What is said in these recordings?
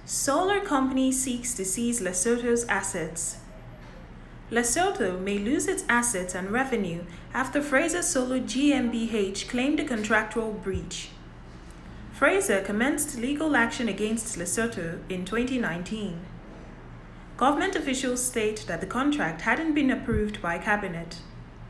Solar company seeks to seize Lesotho's assets. Lesotho may lose its assets and revenue after Fraser Solar GmbH claimed a contractual breach. Fraser commenced legal action against Lesotho in 2019. Government officials state that the contract hadn't been approved by cabinet.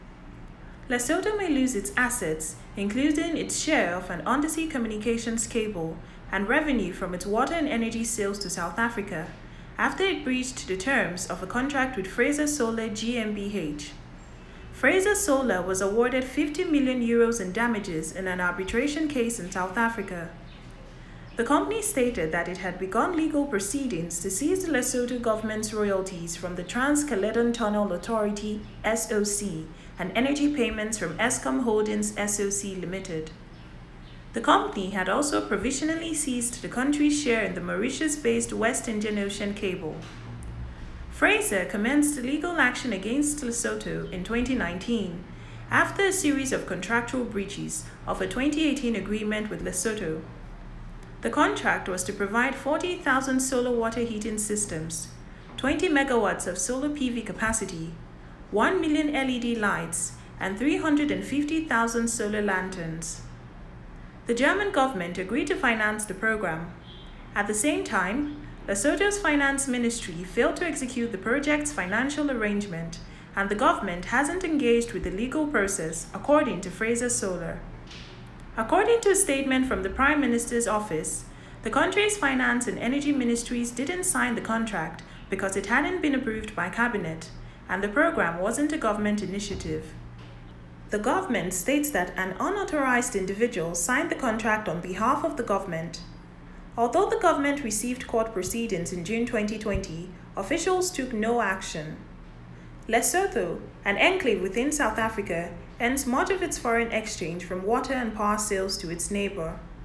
Lesotho may lose its assets, including its share of an undersea communications cable and revenue from its water and energy sales to South Africa, after it breached the terms of a contract with Fraser Solar GmbH. Fraser Solar was awarded €50 million in damages in an arbitration case in South Africa. The company stated that it had begun legal proceedings to seize the Lesotho government's royalties from the Trans-Caledon Tunnel Authority (SOC) and energy payments from Eskom Holdings SOC Limited. The company had also provisionally seized the country's share in the Mauritius-based West Indian Ocean Cable. Fraser commenced legal action against Lesotho in 2019 after a series of contractual breaches of a 2018 agreement with Lesotho. The contract was to provide 40,000 solar water heating systems, 20 megawatts of solar PV capacity, 1 million LED lights, and 350,000 solar lanterns. The German government agreed to finance the program. At the same time, Lesotho's finance ministry failed to execute the project's financial arrangement, and the government hasn't engaged with the legal process, according to Fraser Solar. According to a statement from the Prime Minister's office, the country's finance and energy ministries didn't sign the contract because it hadn't been approved by cabinet, and the program wasn't a government initiative. The government states that an unauthorized individual signed the contract on behalf of the government. Although the government received court proceedings in June 2020, officials took no action. Lesotho, an enclave within South Africa, earns much of its foreign exchange from water and power sales to its neighbor.